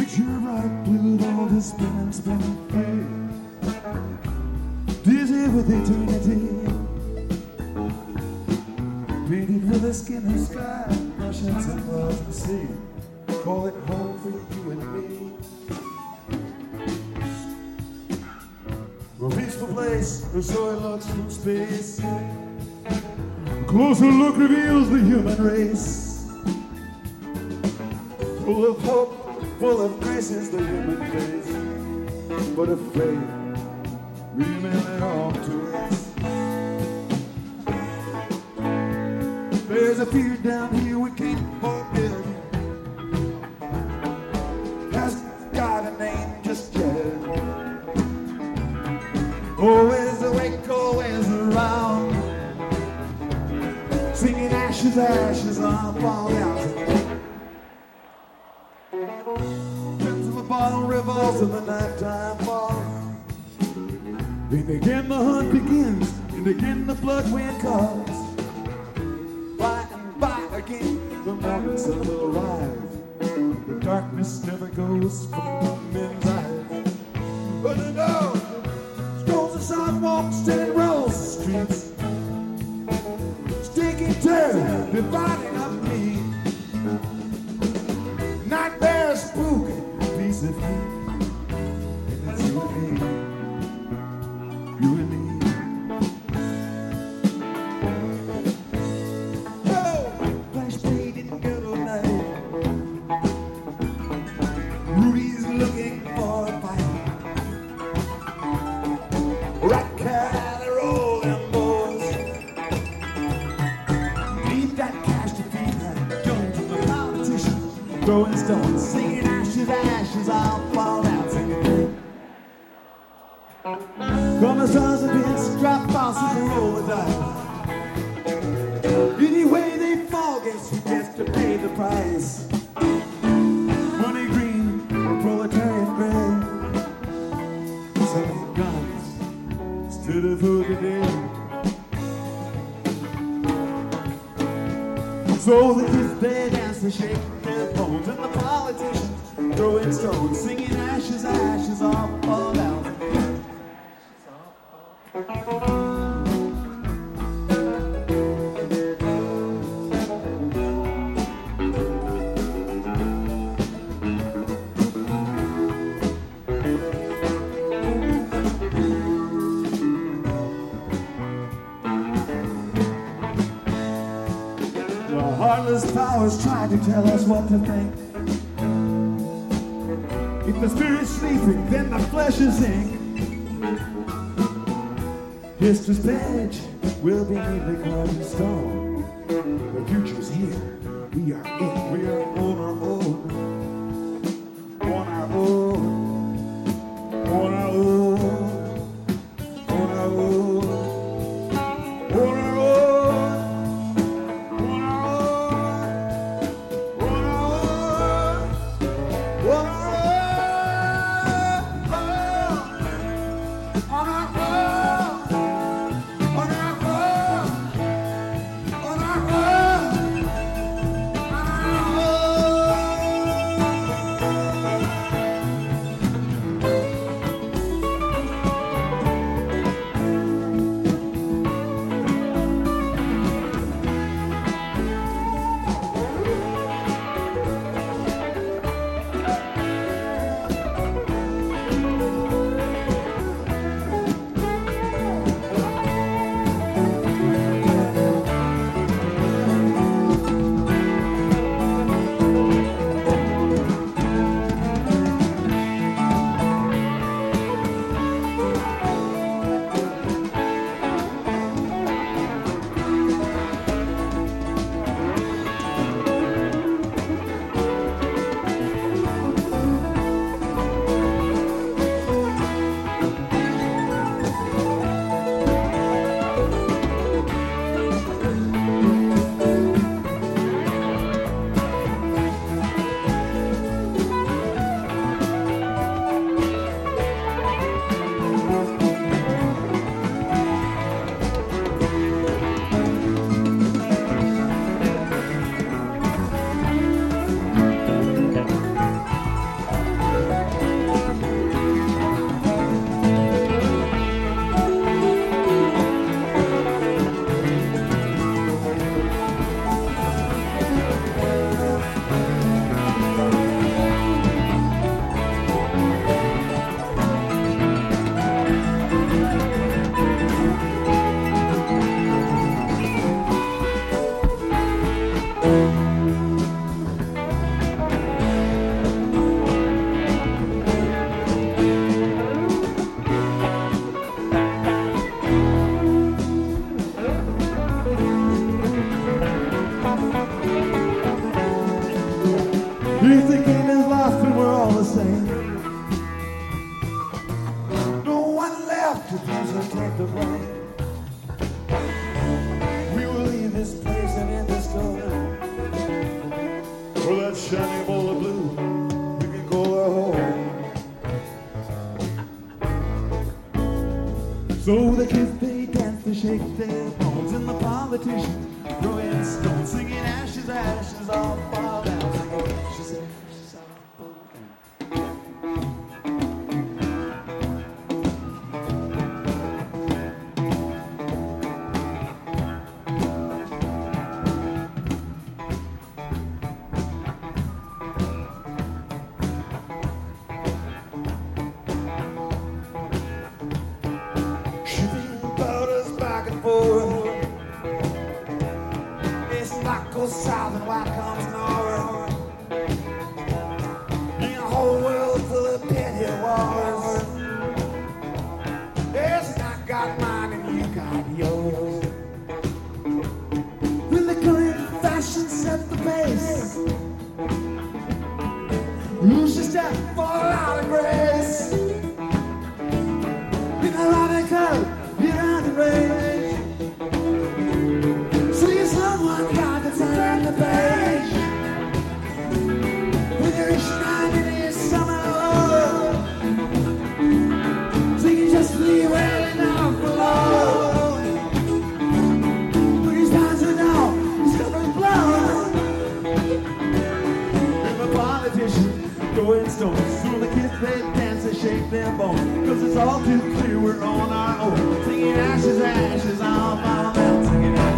Picture bright blue, all this spinning, spinning free. Dizzy with eternity. Painted with the skin of sky, oceans and clouds and sea. Call it home for you and me. A peaceful place, or so it looks from space. A closer look reveals the human race. Full of hope, full of grace is the human face. But afraid, remain home to us. There's a fear down here we can't forget. Has got a name just yet. Always awake, always around. Singing ashes, ashes on fall down. Prince of the bottle revolves in the nighttime fog. Then again the hunt begins, and again the blood wind calls. Again, the morning sun will arrive. The darkness never goes from men's eyes. But the dog strolls the sidewalks and rolls the streets, stinking terror dividing up me. Nightmares spook, piece of heat. And it's you and me, you and me. Throwing stones, singing ashes, ashes, I'll fall down, singing. From the stars of pits, drop bosses and roll the dice. Any way they fall, guess who gets to pay the price? Money green or proletariat gray. Selling guns instead of food today. So that if they dance, they shake their bones, and the politicians throwing stones, singing ashes, ashes, all fall down. Heartless powers try to tell us what to think. If the spirit's sleeping, then the flesh is ink. History's page will be neatly carved in stone. The future's here. We are in. We are on our own. On our own. On our own. On our own. On our own. So the kids they dance, they shake their bones, and the politicians throw in stones, singing ashes, ashes, all fall down, singing ashes, ashes, all fall down. It's black goes south and white comes north. In a whole world full of petty wars. Yes, and I got mine and you got yours. When the current fashion set the pace, who's just step for out of grace? In a radical, you're out of range. Someone got to turn the page. When you're shining in summer love, so you just leave well enough alone. When he's dancing now, he's coming blown. And the politicians throwing stones, so the kids they dance and shake their bones, 'cause it's all too clear we're on our own, singing ashes, ashes, all fall down, singing ashes.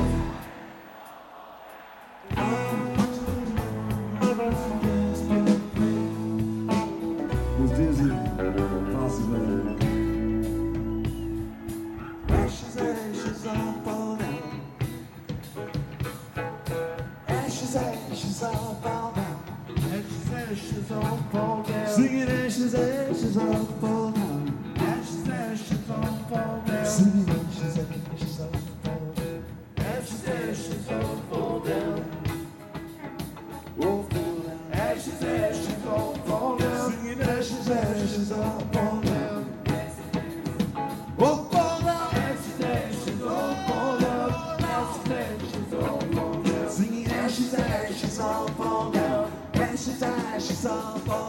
Dizzy, possibly. Ashes, ashes, all fall down. Ashes, ashes, all fall down. Ashes, ashes, all fall down. Singing ashes, ashes, all fall down. Ashes, ashes, all fall down. Singing ashes, ashes, all fall down. Ashes, ashes, all fall down. All fall down. Ashes, ashes, all fall down. Singing ashes, ashes, all fall down. All fall down. Ashes, ashes, all fall down. Ashes, ashes, all fall down. Singing ashes, ashes, all fall down. Ashes, ashes, all fall down.